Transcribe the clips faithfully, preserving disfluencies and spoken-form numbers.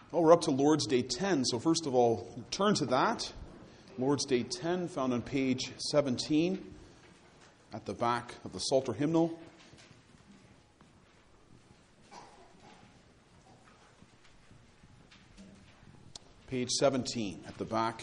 Well, we're up to Lord's Day ten, so first of all, turn to that. Lord's Day ten, found on page seventeen, at the back of the Psalter hymnal. Page seventeen, at the back.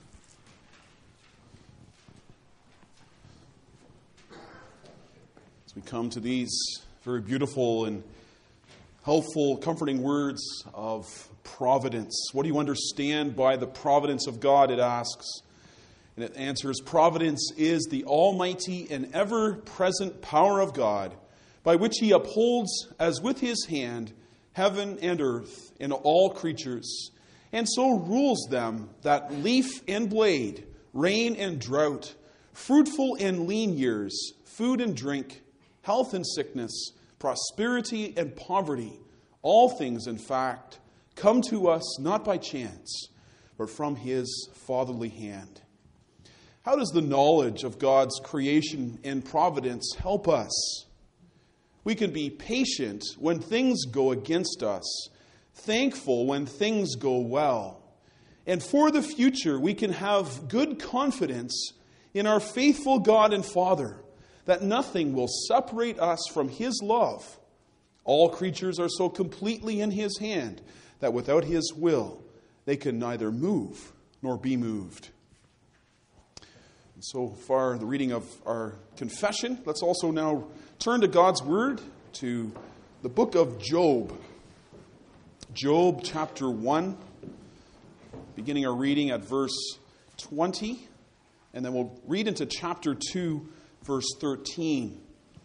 As we come to these very beautiful and helpful, comforting words of providence. What do you understand by the providence of God, it asks. And it answers, providence is the almighty and ever-present power of God, by which he upholds, as with his hand, heaven and earth and all creatures, and so rules them that leaf and blade, rain and drought, fruitful and lean years, food and drink, health and sickness, prosperity and poverty, all things, in fact, come to us not by chance, but from his fatherly hand. How does the knowledge of God's creation and providence help us? We can be patient when things go against us, thankful when things go well. And for the future, we can have good confidence in our faithful God and Father that nothing will separate us from his love. All creatures are so completely in his hand that without his will, they can neither move nor be moved. And so far, the reading of our confession. Let's also now turn to God's Word, to the book of Job. Job chapter one, beginning our reading at verse twenty, and then we'll read into chapter two, verse thirteen.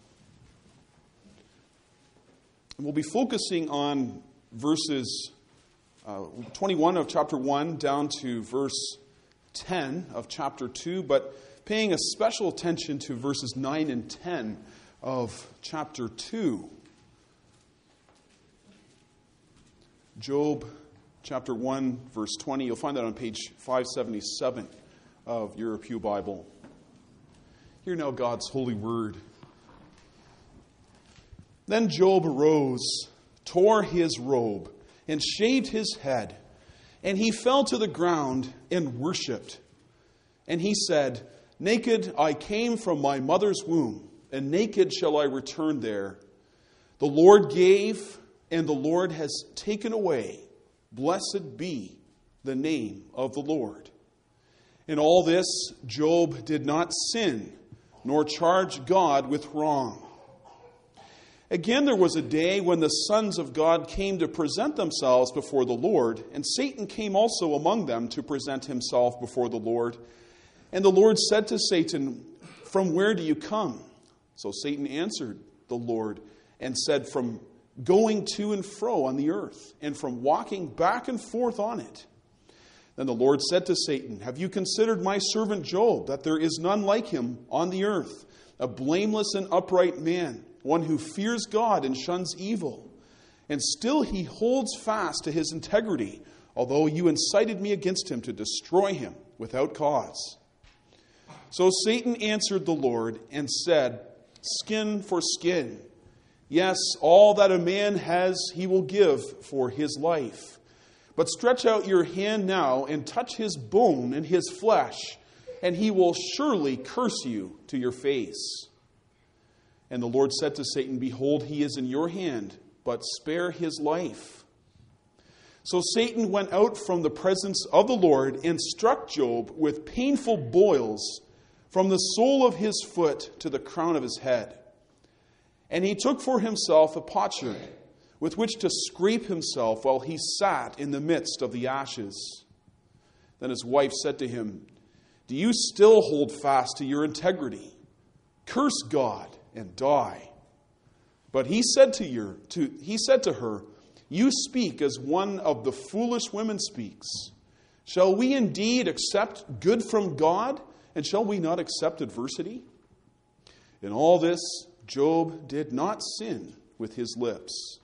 And we'll be focusing on verses uh, twenty-one of chapter one down to verse ten of chapter two, but paying a special attention to verses nine and ten of chapter two. Job chapter one, verse twenty. You'll find that on page five seventy-seven of your Pew Bible. Hear now God's holy word. Then Job arose, tore his robe, and shaved his head, and he fell to the ground and worshipped. And he said, Naked I came from my mother's womb, and naked shall I return there. The Lord gave, and the Lord has taken away. Blessed be the name of the Lord. In all this, Job did not sin, nor charge God with wrong. Again, there was a day when the sons of God came to present themselves before the Lord, and Satan came also among them to present himself before the Lord. And the Lord said to Satan, From where do you come? So Satan answered the Lord and said, From going to and fro on the earth, and from walking back and forth on it. Then the Lord said to Satan, Have you considered my servant Job, that there is none like him on the earth, a blameless and upright man, one who fears God and shuns evil? And still he holds fast to his integrity, although you incited me against him to destroy him without cause. So Satan answered the Lord and said, Skin for skin. Yes, all that a man has he will give for his life. But stretch out your hand now and touch his bone and his flesh, and he will surely curse you to your face. And the Lord said to Satan, Behold, he is in your hand, but spare his life. So Satan went out from the presence of the Lord and struck Job with painful boils from the sole of his foot to the crown of his head. And he took for himself a potsherd with which to scrape himself while he sat in the midst of the ashes. Then his wife said to him, Do you still hold fast to your integrity? Curse God and die. But he said to her, to, he said to her, You speak as one of the foolish women speaks. Shall we indeed accept good from God, and shall we not accept adversity? In all this, Job did not sin with his lips.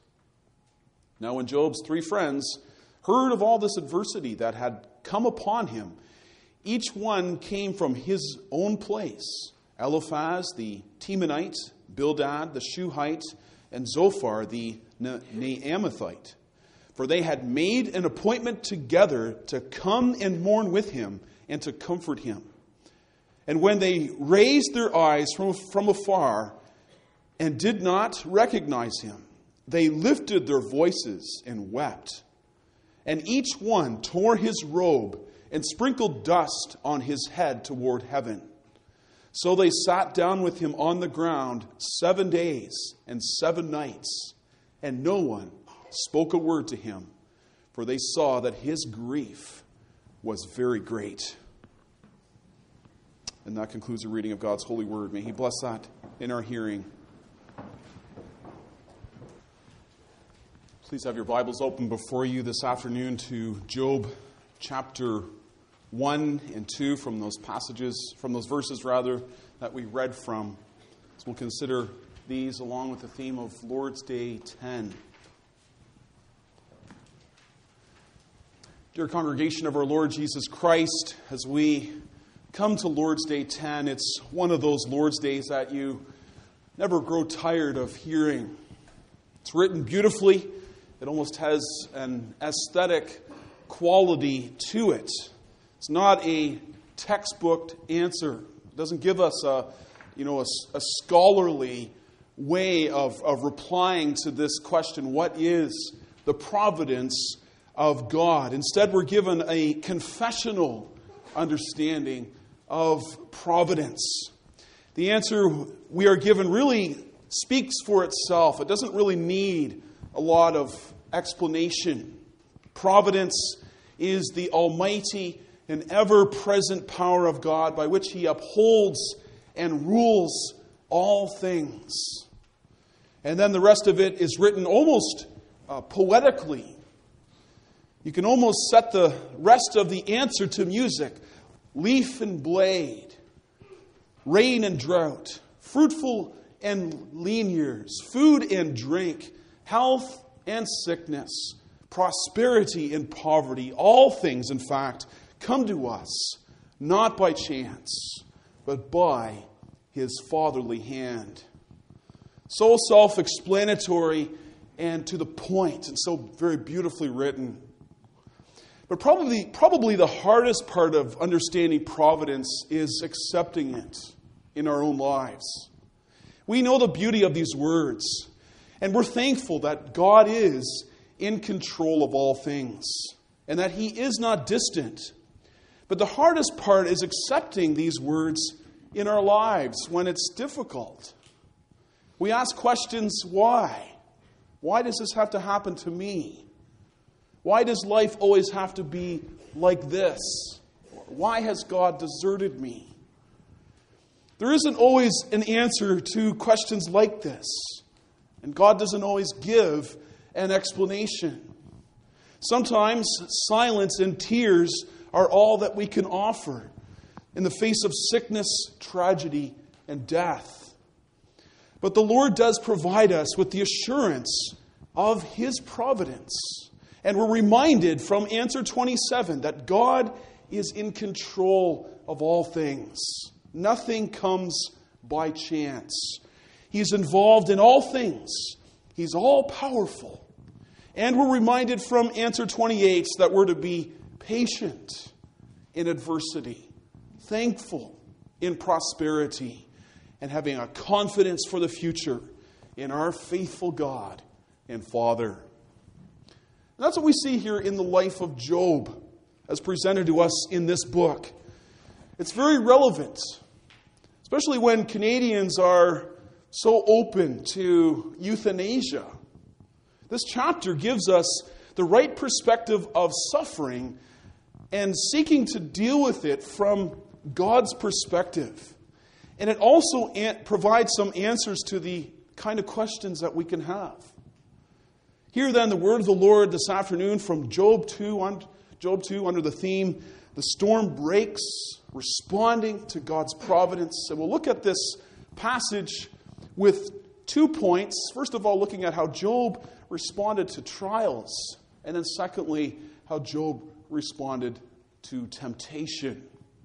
Now when Job's three friends heard of all this adversity that had come upon him, each one came from his own place. Eliphaz the Temanite, Bildad the Shuhite, and Zophar the Naamathite. for they had made an appointment together to come and mourn with him and to comfort him. And when they raised their eyes from, from afar and did not recognize him, they lifted their voices and wept. And each one tore his robe and sprinkled dust on his head toward heaven. So they sat down with him on the ground seven days and seven nights, and no one spoke a word to him, for they saw that his grief was very great. And that concludes the reading of God's holy word. May he bless that in our hearing. Please have your Bibles open before you this afternoon to Job chapter one and two, from those passages, from those verses rather, that we read from. So we'll consider these along with the theme of Lord's Day ten. Dear congregation of our Lord Jesus Christ, as we come to Lord's Day ten, it's one of those Lord's Days that you never grow tired of hearing. It's written beautifully. It almost has an aesthetic quality to it. It's not a textbook answer. It doesn't give us a, you know, a, a scholarly way of, of replying to this question, what is the providence of God? Instead, we're given a confessional understanding of providence. The answer we are given really speaks for itself. It doesn't really need a lot of explanation. Providence is the almighty and ever-present power of God by which he upholds and rules all things. And then the rest of it is written almost uh, poetically. You can almost set the rest of the answer to music. Leaf and blade, rain and drought, fruitful and lean years, food and drink, health and sickness, prosperity and poverty. All things, in fact, come to us not by chance, but by his fatherly hand. So self-explanatory and to the point, and so very beautifully written. But probably, probably the hardest part of understanding providence is accepting it in our own lives. We know the beauty of these words, and we're thankful that God is in control of all things, and that he is not distant. But the hardest part is accepting these words in our lives when it's difficult. We ask questions, why? Why does this have to happen to me? Why does life always have to be like this? Why has God deserted me? There isn't always an answer to questions like this. And God doesn't always give an explanation. Sometimes silence and tears are all that we can offer in the face of sickness, tragedy, and death. But the Lord does provide us with the assurance of his providence. And we're reminded from answer twenty-seven that God is in control of all things. Nothing comes by chance. He's involved in all things. He's all powerful. And we're reminded from answer twenty-eight that we're to be patient in adversity, thankful in prosperity, and having a confidence for the future in our faithful God and Father. And that's what we see here in the life of Job as presented to us in this book. It's very relevant, especially when Canadians are so open to euthanasia. This chapter gives us the right perspective of suffering and seeking to deal with it from God's perspective. And it also provides some answers to the kind of questions that we can have. Hear then the word of the Lord this afternoon from Job two, Job two under the theme, The Storm Breaks, Responding to God's Providence. And we'll look at this passage with two points. First of all, looking at how Job responded to trials. And then secondly, how Job responded to temptation.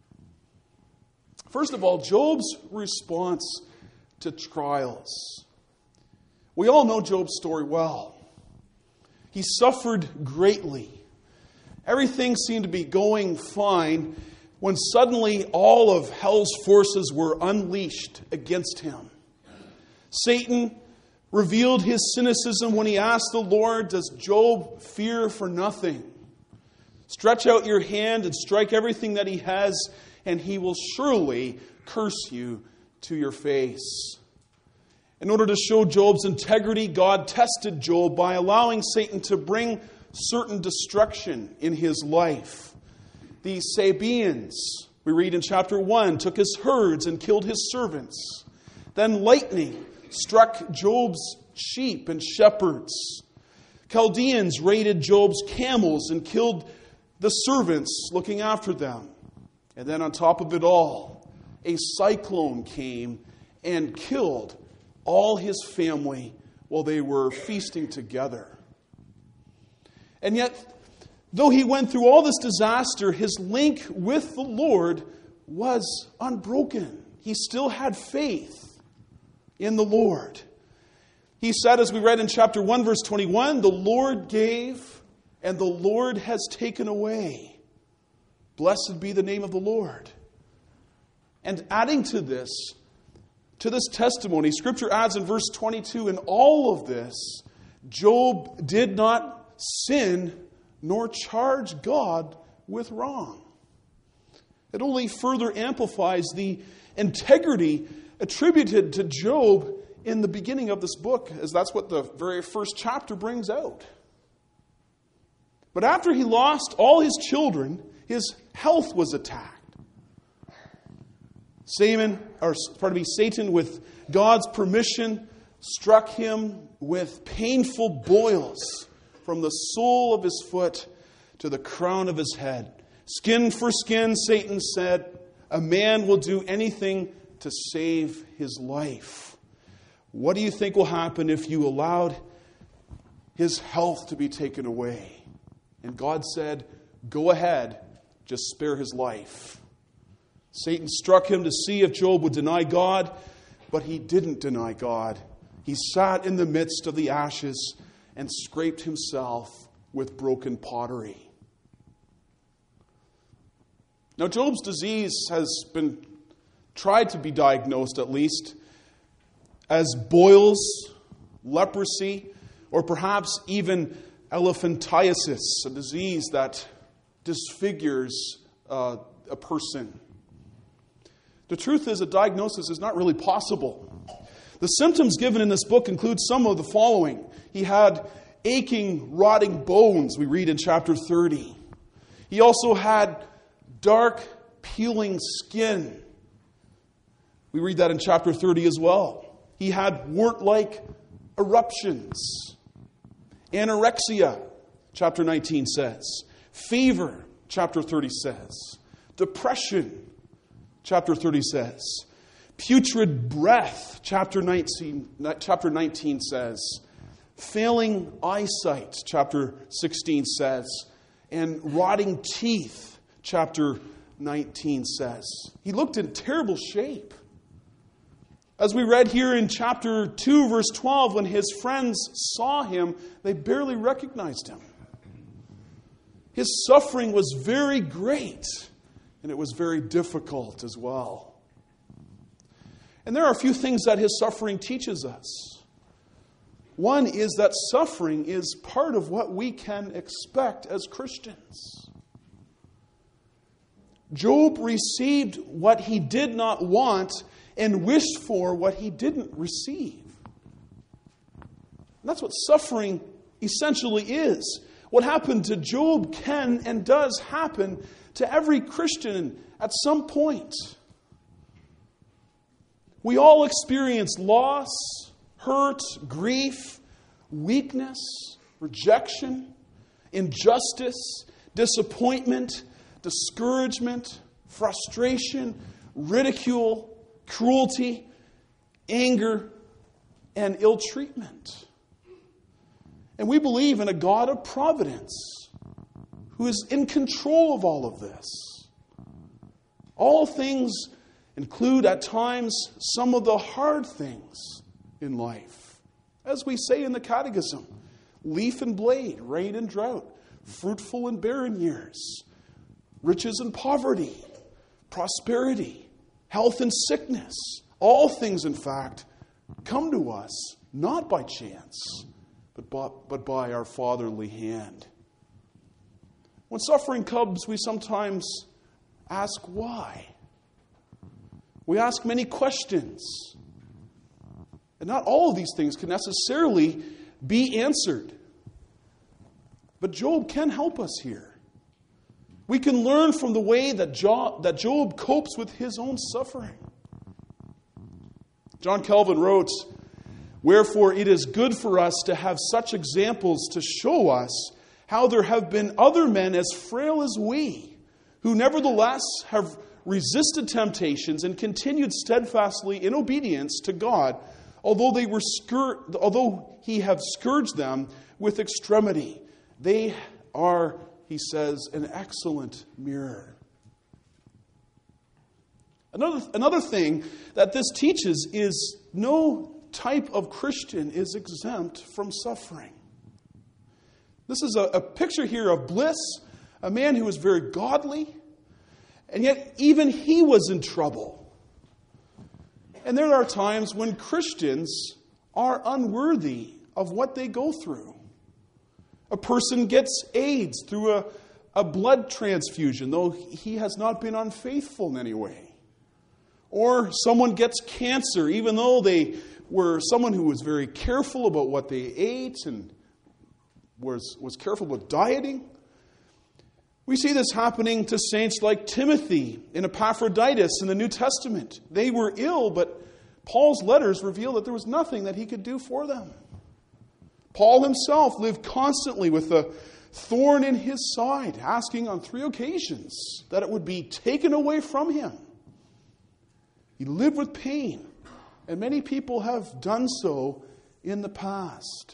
First of all, Job's response to trials. We all know Job's story well. He suffered greatly. Everything seemed to be going fine when suddenly all of hell's forces were unleashed against him. Satan revealed his cynicism when he asked the Lord, "Does Job fear for nothing? Stretch out your hand and strike everything that he has, and he will surely curse you to your face." In order to show Job's integrity, God tested Job by allowing Satan to bring certain destruction in his life. The Sabaeans, we read in chapter one, took his herds and killed his servants. Then lightning struck Job's sheep and shepherds. Chaldeans raided Job's camels and killed the servants looking after them. And then on top of it all, a cyclone came and killed all his family while they were feasting together. And yet, though he went through all this disaster, his link with the Lord was unbroken. He still had faith in the Lord. He said, as we read in chapter one, verse twenty-one, "The Lord gave, and the Lord has taken away. Blessed be the name of the Lord." And adding to this, to this testimony, Scripture adds in verse twenty-two, "In all of this, Job did not sin nor charge God with wrong." It only further amplifies the integrity attributed to Job in the beginning of this book, as that's what the very first chapter brings out. But after he lost all his children, his health was attacked. Satan, or pardon me, Satan, with God's permission, struck him with painful boils from the sole of his foot to the crown of his head. Skin for skin, Satan said, a man will do anything to save his life. What do you think will happen if you allowed his health to be taken away? And God said, go ahead, just spare his life. Satan struck him to see if Job would deny God, but he didn't deny God. He sat in the midst of the ashes and scraped himself with broken pottery. Now, Job's disease has been tried to be diagnosed, at least, as boils, leprosy, or perhaps even elephantiasis, a disease that disfigures uh, a person. The truth is, a diagnosis is not really possible. The symptoms given in this book include some of the following. He had aching, rotting bones, we read in chapter thirty. He also had dark, peeling skin. We read that in chapter thirty as well. He had wart-like eruptions. Anorexia, chapter nineteen says. Fever, chapter thirty says. Depression, chapter thirty says. Putrid breath, chapter nineteen, chapter nineteen says. Failing eyesight, chapter sixteen says. And rotting teeth, chapter nineteen says. He looked in terrible shape. As we read here in chapter two, verse twelve, when his friends saw him, they barely recognized him. His suffering was very great, and it was very difficult as well. And there are a few things that his suffering teaches us. One is that suffering is part of what we can expect as Christians. Job received what he did not want and wished for what he didn't receive. And that's what suffering essentially is. What happened to Job can and does happen to every Christian at some point. We all experience loss, hurt, grief, weakness, rejection, injustice, disappointment, discouragement, frustration, ridicule, cruelty, anger, and ill treatment. And we believe in a God of providence who is in control of all of this. All things include at times some of the hard things in life. As we say in the Catechism, leaf and blade, rain and drought, fruitful and barren years, riches and poverty, prosperity, health and sickness. All things, in fact, come to us not by chance, but by, but by our fatherly hand. When suffering comes, we sometimes ask why. We ask many questions. And not all of these things can necessarily be answered. But Job can help us here. We can learn from the way that Job, that Job copes with his own suffering. John Calvin wrote, "Wherefore it is good for us to have such examples to show us how there have been other men as frail as we, who nevertheless have resisted temptations and continued steadfastly in obedience to God, although they were scour- although he have scourged them with extremity. They are," he says, "an excellent mirror." Another, another thing that this teaches is no type of Christian is exempt from suffering. This is a, a picture here of Bliss, a man who was very godly, and yet even he was in trouble. And there are times when Christians are unworthy of what they go through. A person gets AIDS through a, a blood transfusion, though he has not been unfaithful in any way. Or someone gets cancer, even though they were someone who was very careful about what they ate and was, was careful with dieting. We see this happening to saints like Timothy and Epaphroditus in the New Testament. They were ill, but Paul's letters reveal that there was nothing that he could do for them. Paul himself lived constantly with a thorn in his side, asking on three occasions that it would be taken away from him. He lived with pain, and many people have done so in the past.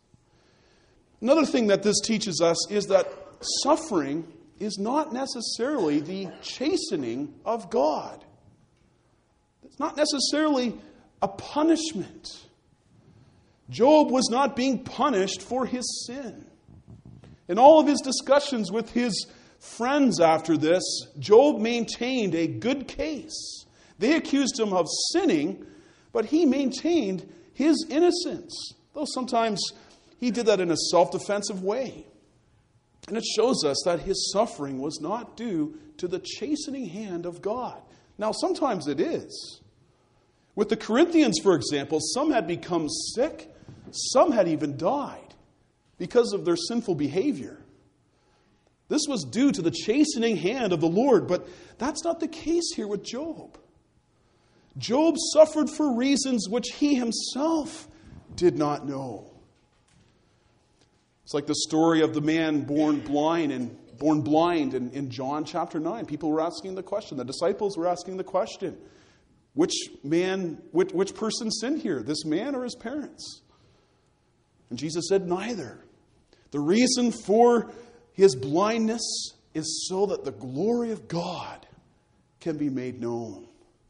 Another thing that this teaches us is that suffering is not necessarily the chastening of God. It's not necessarily a punishment. Job was not being punished for his sin. In all of his discussions with his friends after this, Job maintained a good case. They accused him of sinning, but he maintained his innocence, though sometimes he did that in a self-defensive way. And it shows us that his suffering was not due to the chastening hand of God. Now, sometimes it is. With the Corinthians, for example, some had become sick, some had even died because of their sinful behavior. This was due to the chastening hand of the Lord, but that's not the case here with Job. Job suffered for reasons which he himself did not know. It's like the story of the man born blind and born blind in, in John chapter nine. People were asking the question. The disciples were asking the question, which man, which, which person sinned here, this man or his parents? And Jesus said, neither. The reason for his blindness is so that the glory of God can be made known.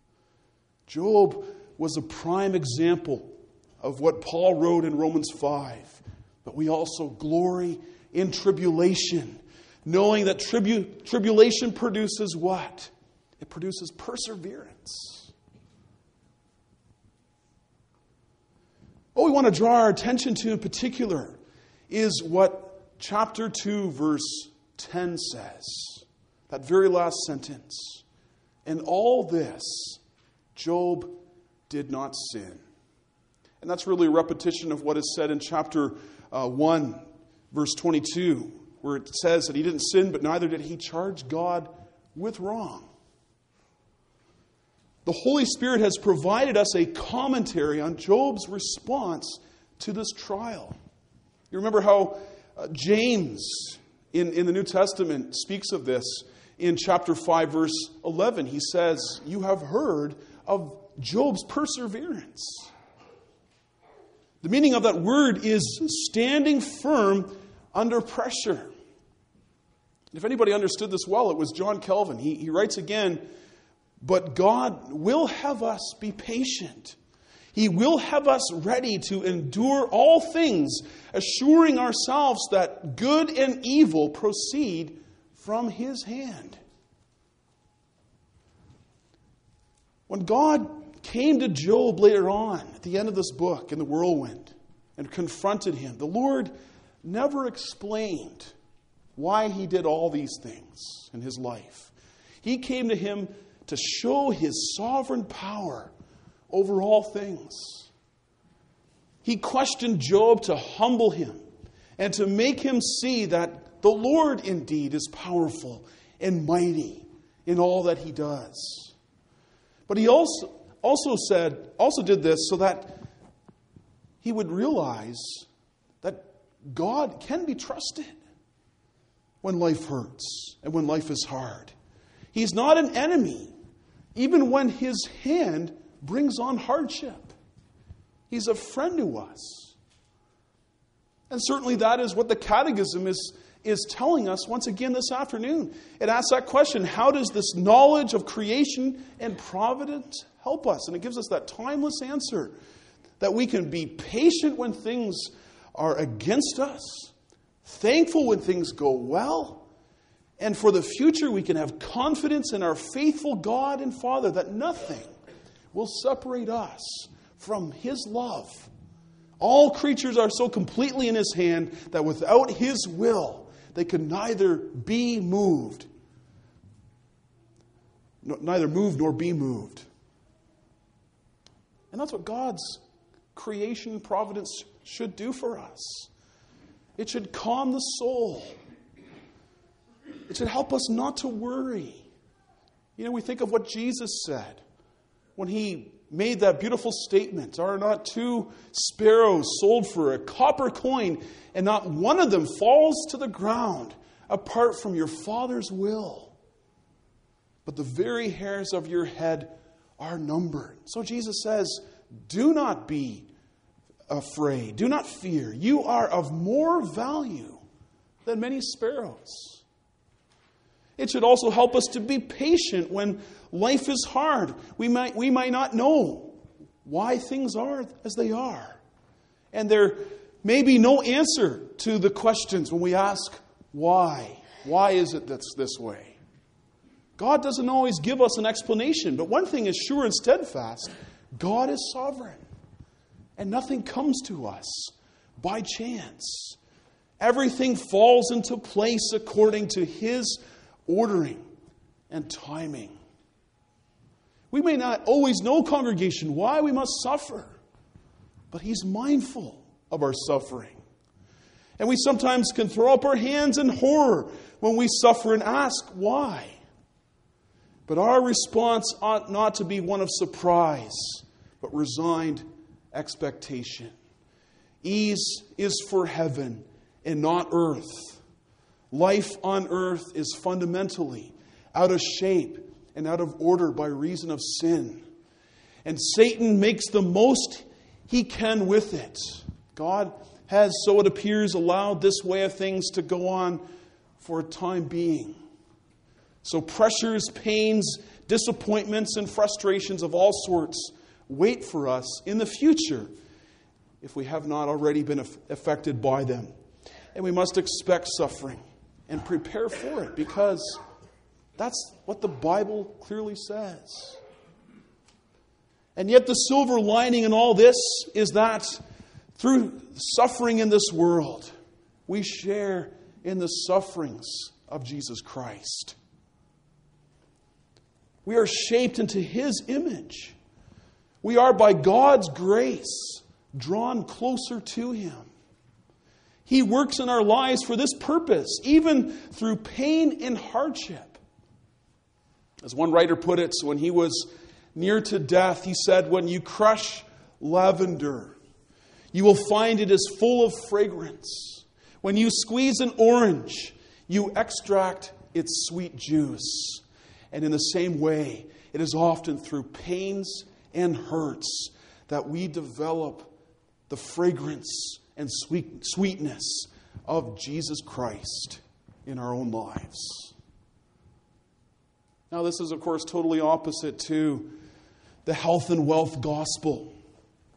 Job was a prime example of what Paul wrote in Romans five. But we also glory in tribulation, knowing that tribu- tribulation produces what? It produces perseverance. What we want to draw our attention to in particular is what chapter two, verse ten says. That very last sentence. In all this, Job did not sin. And that's really a repetition of what is said in chapter uh, one, verse twenty-two, where it says that he didn't sin, but neither did he charge God with wrong. The Holy Spirit has provided us a commentary on Job's response to this trial. You remember how uh, James in, in the New Testament speaks of this in chapter five, verse eleven. He says, you have heard of Job's perseverance. The meaning of that word is standing firm under pressure. If anybody understood this well, it was John Calvin. He, he writes again, but God will have us be patient. He will have us ready to endure all things, assuring ourselves that good and evil proceed from His hand. When God came to Job later on, at the end of this book, in the whirlwind, and confronted him, the Lord never explained why He did all these things in his life. He came to him to show His sovereign power over all things. He questioned Job to humble him and to make him see that the Lord indeed is powerful and mighty in all that He does. But He also also said, also did this so that he would realize that God can be trusted when life hurts and when life is hard. He's not an enemy, even when His hand brings on hardship. He's a friend to us. And certainly that is what the Catechism is, is telling us once again this afternoon. It asks that question, how does this knowledge of creation and providence help us? And it gives us that timeless answer that we can be patient when things are against us, thankful when things go well, and for the future we can have confidence in our faithful God and Father that nothing will separate us from His love. All creatures are so completely in His hand that without His will, they can neither be moved, neither move nor be moved. And that's what God's creation providence should do for us. It should calm the soul. It should help us not to worry. You know, we think of what Jesus said when He made that beautiful statement, are not two sparrows sold for a copper coin, and not one of them falls to the ground apart from your Father's will? But the very hairs of your head are numbered. So Jesus says, do not be afraid. Do not fear. You are of more value than many sparrows. It should also help us to be patient when life is hard. We might, we might not know why things are as they are. And there may be no answer to the questions when we ask, why? Why is it that's this way? God doesn't always give us an explanation, but one thing is sure and steadfast. God is sovereign. And nothing comes to us by chance. Everything falls into place according to His ordering and timing. We may not always know, congregation, why we must suffer, but He's mindful of our suffering. And we sometimes can throw up our hands in horror when we suffer and ask why. But our response ought not to be one of surprise, but resigned expectation. Ease is for heaven and not earth. Life on earth is fundamentally out of shape and out of order by reason of sin. And Satan makes the most he can with it. God has, so it appears, allowed this way of things to go on for a time being. So pressures, pains, disappointments, and frustrations of all sorts wait for us in the future if we have not already been affected by them. And we must expect suffering and prepare for it, because that's what the Bible clearly says. And yet the silver lining in all this is that through suffering in this world, we share in the sufferings of Jesus Christ. We are shaped into His image. We are, by God's grace, drawn closer to Him. He works in our lives for this purpose, even through pain and hardship. As one writer put it, when he was near to death, he said, when you crush lavender, you will find it is full of fragrance. When you squeeze an orange, you extract its sweet juice. And in the same way, it is often through pains and hurts that we develop the fragrance and sweet, sweetness of Jesus Christ in our own lives. Now, this is, of course, totally opposite to the health and wealth gospel.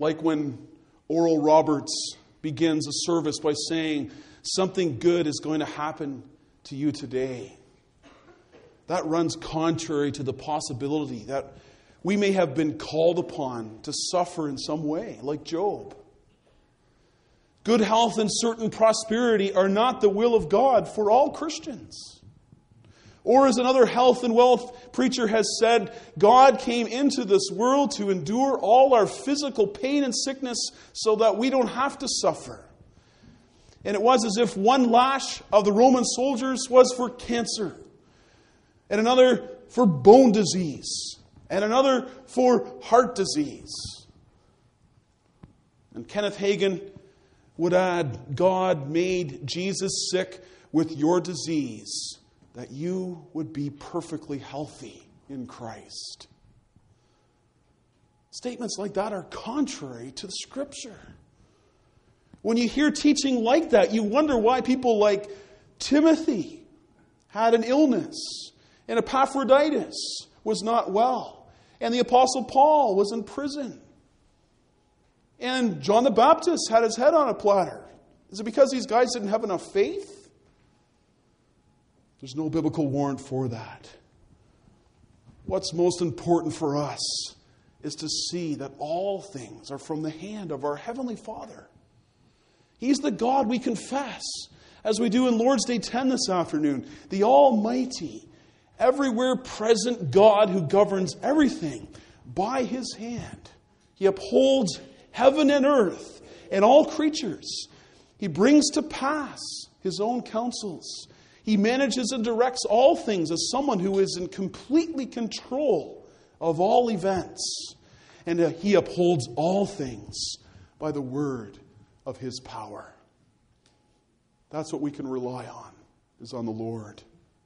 Like when Oral Roberts begins a service by saying, something good is going to happen to you today. That runs contrary to the possibility that we may have been called upon to suffer in some way, like Job. Good health and certain prosperity are not the will of God for all Christians. Or as another health and wealth preacher has said, God came into this world to endure all our physical pain and sickness so that we don't have to suffer. And it was as if one lash of the Roman soldiers was for cancer, and another for bone disease, and another for heart disease. And Kenneth Hagin would add, God made Jesus sick with your disease, that you would be perfectly healthy in Christ. Statements like that are contrary to the Scripture. When you hear teaching like that, you wonder why people like Timothy had an illness, and Epaphroditus was not well, and the Apostle Paul was in prison, and John the Baptist had his head on a platter. Is it because these guys didn't have enough faith? There's no biblical warrant for that. What's most important for us is to see that all things are from the hand of our Heavenly Father. He's the God we confess, as we do in Lord's Day ten this afternoon. The Almighty, everywhere present God who governs everything by His hand. He upholds heaven and earth and all creatures. He brings to pass His own counsels. He manages and directs all things as someone who is in completely control of all events. And He upholds all things by the word of His power. That's what we can rely on, is on the Lord.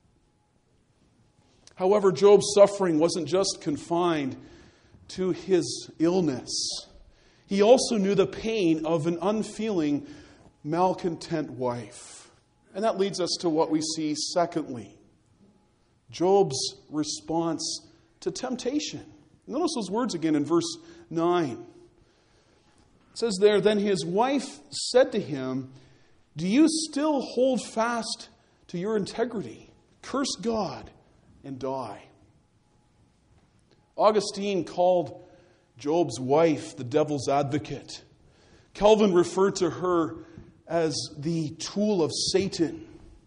However, Job's suffering wasn't just confined to his illness. He also knew the pain of an unfeeling, malcontent wife. And that leads us to what we see secondly. Job's response to temptation. Notice those words again in verse nine. It says there, then his wife said to him, do you still hold fast to your integrity? Curse God and die. Augustine called Job's wife the devil's advocate. Calvin referred to her as the tool of Satan.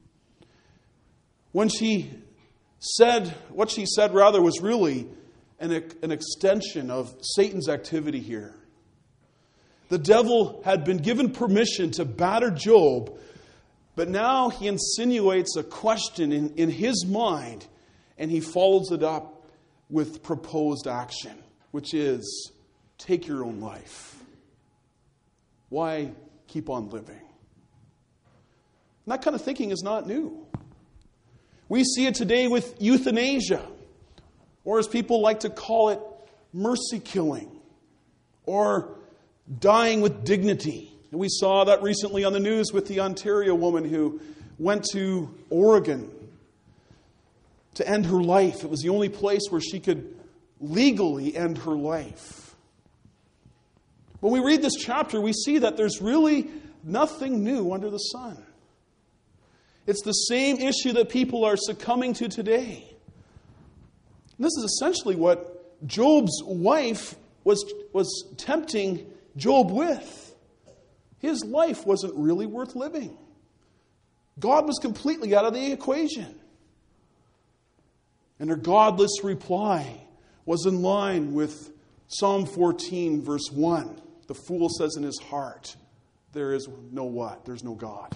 When she said, what she said rather was really an, an extension of Satan's activity here. The devil had been given permission to batter Job, but now he insinuates a question in, in his mind, and he follows it up with proposed action, which is, take your own life. Why keep on living? And that kind of thinking is not new. We see it today with euthanasia, or as people like to call it, mercy killing, or dying with dignity. And we saw that recently on the news with the Ontario woman who went to Oregon to end her life. It was the only place where she could legally end her life. When we read this chapter, we see that there's really nothing new under the sun. It's the same issue that people are succumbing to today. And this is essentially what Job's wife was, was tempting Job with. His life wasn't really worth living. God was completely out of the equation. And her godless reply was in line with Psalm fourteen, verse one. The fool says in his heart, there is no what? There's no God.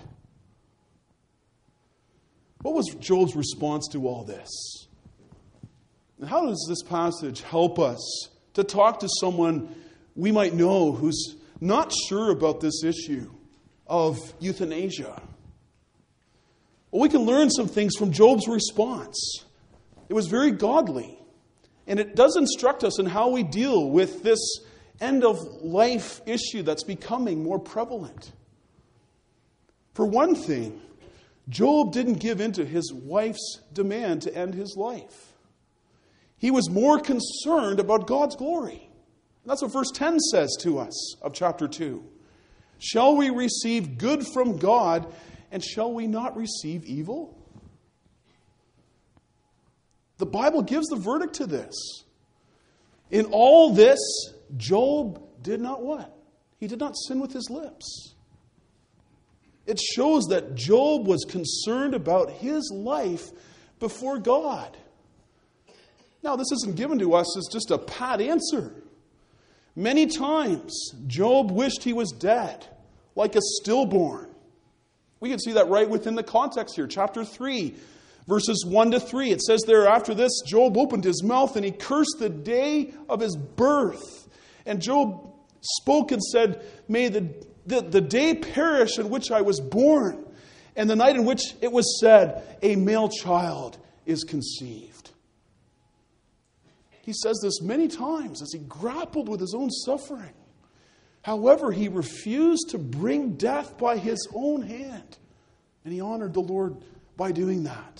What was Job's response to all this? And how does this passage help us to talk to someone we might know who's not sure about this issue of euthanasia? Well, we can learn some things from Job's response. It was very godly. And it does instruct us in how we deal with this end-of-life issue that's becoming more prevalent. For one thing, Job didn't give in to his wife's demand to end his life. He was more concerned about God's glory And that's what verse ten says to us of chapter two. Shall we receive good from God, and shall we not receive evil? The Bible gives the verdict to this. In all this, Job did not what? He did not sin with his lips. It shows that Job was concerned about his life before God. Now, this isn't given to us as just a pat answer. Many times, Job wished he was dead, like a stillborn. We can see that right within the context here. Chapter three, verses one to three. It says there, after this, Job opened his mouth and he cursed the day of his birth. And Job spoke and said, may the, the, the day perish in which I was born, and the night in which it was said, a male child is conceived. He says this many times as he grappled with his own suffering. However, he refused to bring death by his own hand. And he honored the Lord by doing that.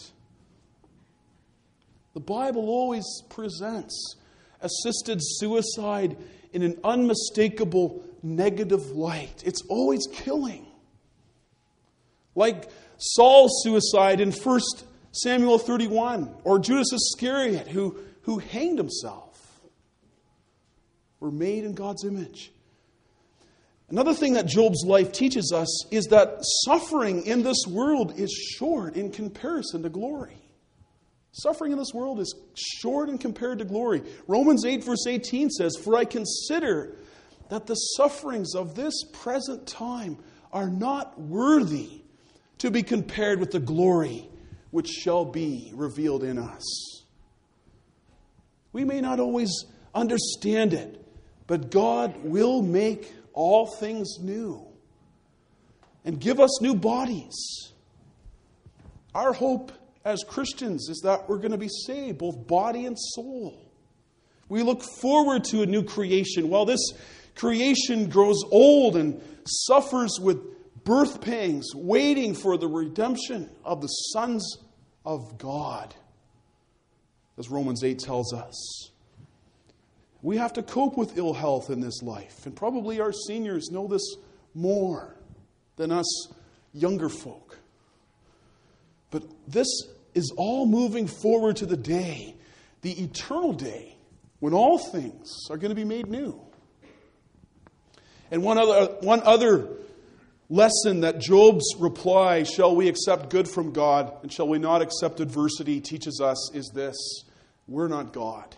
The Bible always presents assisted suicide in an unmistakable negative light. It's always killing. Like Saul's suicide in First Samuel thirty-one, or Judas Iscariot, who who hanged himself, were made in God's image. Another thing that Job's life teaches us is that suffering in this world is short in comparison to glory. Suffering in this world is short in compared to glory. Romans eight verse eighteen says, for I consider that the sufferings of this present time are not worthy to be compared with the glory which shall be revealed in us. We may not always understand it, but God will make all things new and give us new bodies. Our hope as Christians is that we're going to be saved, both body and soul. We look forward to a new creation while this creation grows old and suffers with birth pangs, waiting for the redemption of the sons of God. As Romans eight tells us, we have to cope with ill health in this life. And probably our seniors know this more than us younger folk. But this is all moving forward to the day, the eternal day, when all things are going to be made new. And one other, one other lesson that Job's reply, shall we accept good from God and shall we not accept adversity, teaches us is this: we're not God.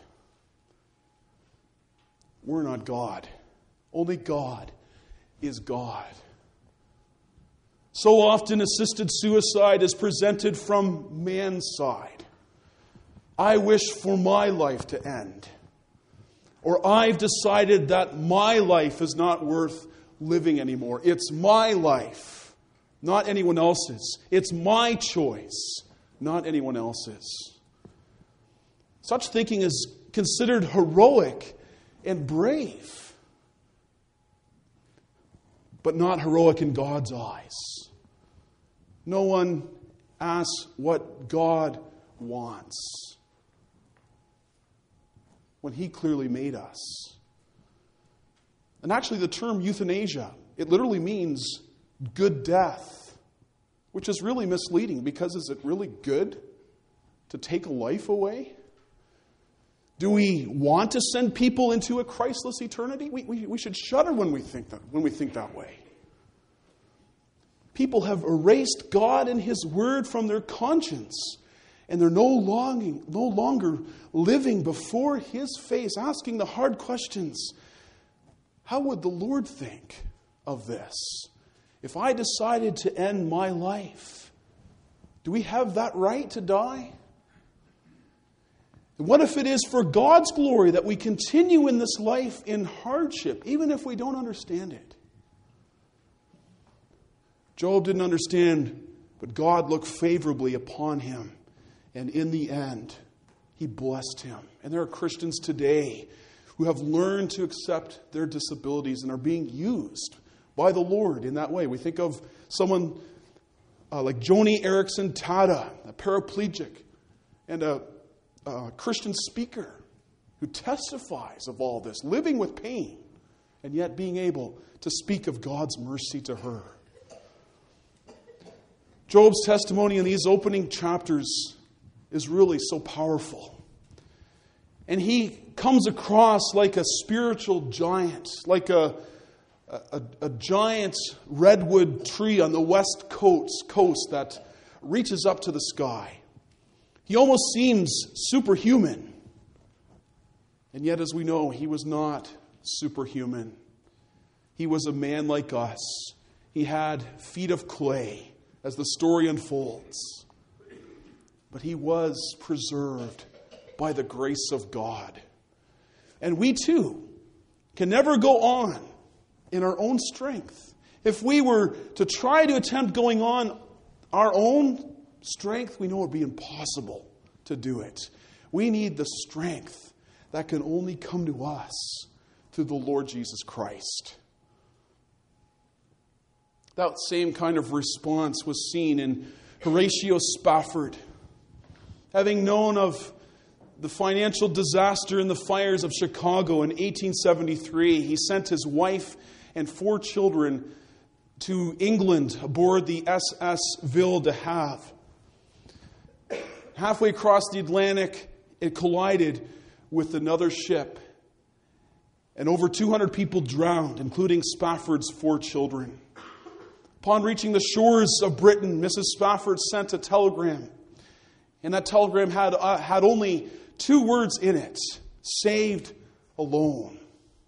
We're not God. Only God is God. So often assisted suicide is presented from man's side. I wish for my life to end. Or I've decided that my life is not worth living anymore. It's my life, not anyone else's. It's my choice, not anyone else's. Such thinking is considered heroic and brave, but not heroic in God's eyes. No one asks what God wants when He clearly made us. And actually the term euthanasia, it literally means good death, which is really misleading, because is it really good to take a life away? Do we want to send people into a Christless eternity? We, we, we should shudder when we think that, when we think that way. People have erased God and His Word from their conscience, and they're no, longing, no longer living before His face, asking the hard questions. How would the Lord think of this? If I decided to end my life, do we have that right to die? And what if it is for God's glory that we continue in this life in hardship, even if we don't understand it? Job didn't understand, but God looked favorably upon him. And in the end, He blessed him. And there are Christians today who have learned to accept their disabilities and are being used by the Lord in that way. We think of someone uh, like Joni Eareckson Tada, a paraplegic and a, a Christian speaker. who testifies of all this, living with pain, and yet being able to speak of God's mercy to her. Job's testimony in these opening chapters is really so powerful. And he comes across like a spiritual giant, like a, a, a giant redwood tree on the west coast, coast that reaches up to the sky. He almost seems superhuman. And yet, as we know, he was not superhuman. He was a man like us. He had feet of clay, as the story unfolds. But he was preserved by the grace of God. And we too can never go on in our own strength. If we were to try to attempt going on our own strength, we know it would be impossible to do it. We need the strength that can only come to us through the Lord Jesus Christ. That same kind of response was seen in Horatio Spafford. Having known of the financial disaster in the fires of Chicago in eighteen seventy-three, he sent his wife and four children to England aboard the S S Ville de Havre. Halfway across the Atlantic, it collided with another ship, and over two hundred people drowned, including Spafford's four children. Upon reaching the shores of Britain, Missus Spafford sent a telegram, and that telegram had, uh, had only two words in it: saved alone.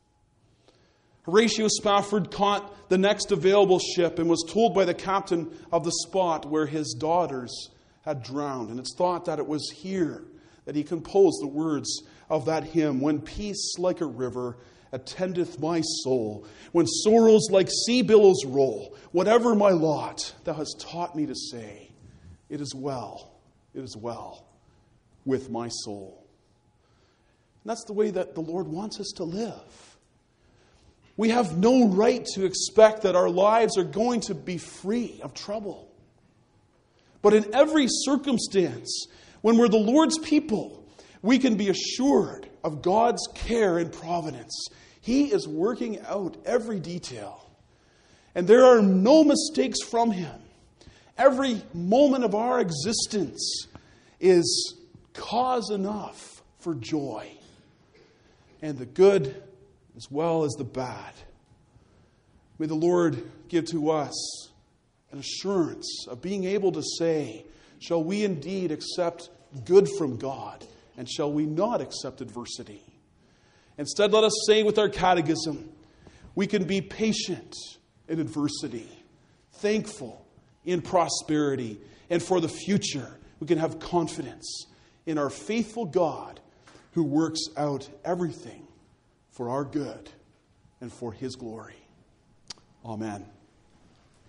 Horatio Spafford caught the next available ship and was told by the captain of the spot where his daughters had drowned. And it's thought that it was here that he composed the words of that hymn: when peace like a river attendeth my soul, when sorrows like sea billows roll, whatever my lot, thou hast taught me to say, it is well, it is well with my soul. And that's the way that the Lord wants us to live. We have no right to expect that our lives are going to be free of trouble. But in every circumstance, when we're the Lord's people, we can be assured of God's care and providence. He is working out every detail. And there are no mistakes from Him. Every moment of our existence is cause enough for joy. And the good as well as the bad. May the Lord give to us an assurance of being able to say, shall we indeed accept good from God, and shall we not accept adversity? Instead, let us say with our catechism, we can be patient in adversity, thankful in prosperity, and for the future, we can have confidence in our faithful God who works out everything for our good and for His glory. Amen.